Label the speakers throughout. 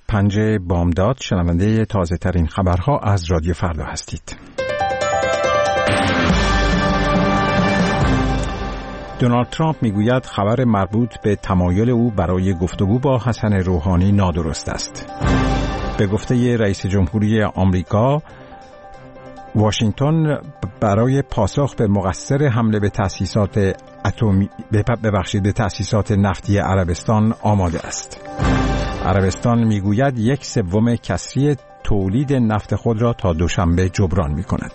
Speaker 1: 5 بامداد شنونده تازه ترین خبرها از رادیو فردا هستید. دونالد ترامپ میگوید خبر مربوط به تمایل او برای گفتگو با حسن روحانی نادرست است. به گفته رئیس جمهوری آمریکا، واشنگتن برای پاسخ به مقصر حمله به تأسیسات نفتی عربستان آماده است. عربستان میگوید 1/3 کسری تولید نفت خود را تا دوشنبه جبران می‌کند.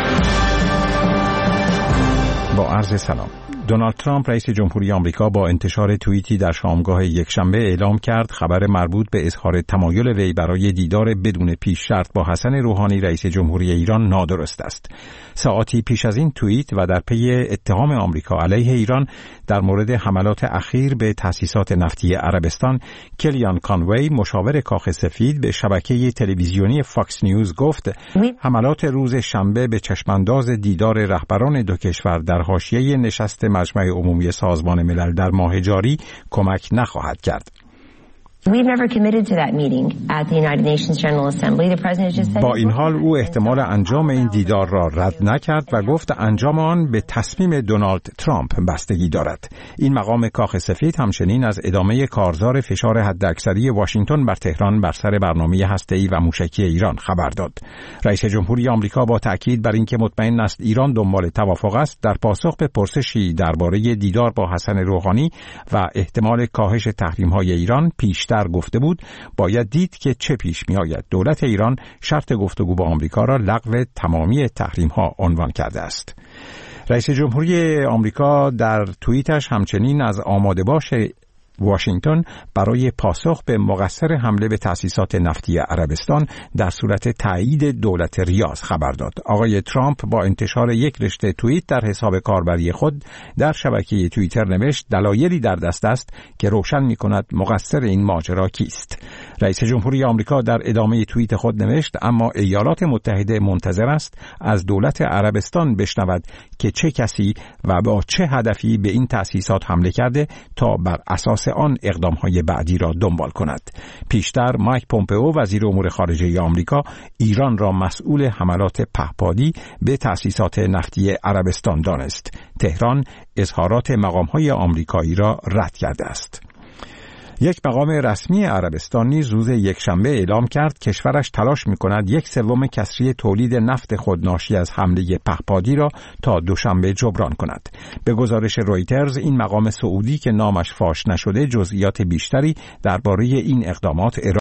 Speaker 1: با عرض سلام. دونالد ترامپ رئیس جمهوری آمریکا با انتشار توییتی در شامگاه یکشنبه اعلام کرد خبر مربوط به اظهار تمایل وی برای دیدار بدون پیش شرط با حسن روحانی رئیس جمهوری ایران نادرست است. ساعاتی پیش از این توییت و در پی اتهام آمریکا علیه ایران در مورد حملات اخیر به تأسیسات نفتی عربستان، کلیان کانوی مشاور کاخ سفید به شبکه تلویزیونی فاکس نیوز گفت حملات روز شنبه به چشمانداز دیدار رهبران دو کشور در حاشیه نشست مجمع عمومی سازمان ملل در ماه جاری کمک نخواهد کرد. با این حال او احتمال انجام این دیدار را رد نکرد و گفت انجام آن به تصمیم دونالد ترامپ بستگی دارد. این مقام کاخ سفید همچنین از ادامه کارزار فشار حداکثری واشنگتن بر تهران بر سر برنامه هسته‌ای و موشکی ایران خبر داد. رئیس جمهوری آمریکا با تاکید بر اینکه مطمئن است ایران دنبال توافق است، در پاسخ به پرسشی درباره دیدار با حسن روحانی و احتمال کاهش تحریم‌های ایران پیشتر گفته بود باید دید که چه پیش می آید. دولت ایران شرط گفتگو با آمریکا را لغو تمامی تحریم ها عنوان کرده است. رئیس جمهوری آمریکا در توییتش همچنین از آماده باش واشنگتن برای پاسخ به مقصر حمله به تأسیسات نفتی عربستان در صورت تایید دولت ریاض خبر داد. آقای ترامپ با انتشار یک رشته توییت در حساب کاربری خود در شبکه توییتر نوشت دلایلی در دست است که روشن می‌کند مقصر این ماجرا کیست. رئیس جمهوری آمریکا در ادامه توییت خود نوشت اما ایالات متحده منتظر است از دولت عربستان بشنود که چه کسی و با چه هدفی به این تأسیسات حمله کرده تا بر اساس آن اقدام‌های بعدی را دنبال کند. پیشتر مایک پومپئو وزیر امور خارجه آمریکا ایران را مسئول حملات پهپادی به تأسیسات نفتی عربستان دانست. تهران اظهارات مقام‌های آمریکایی را رد کرده است. یک مقام رسمی عربستان نیز روز یکشنبه اعلام کرد کشورش تلاش می‌کند 1/3 کسری تولید نفت خود ناشی از حمله پهپادی را تا دوشنبه جبران کند. به گزارش رویترز این مقام سعودی که نامش فاش نشده جزئیات بیشتری درباره این اقدامات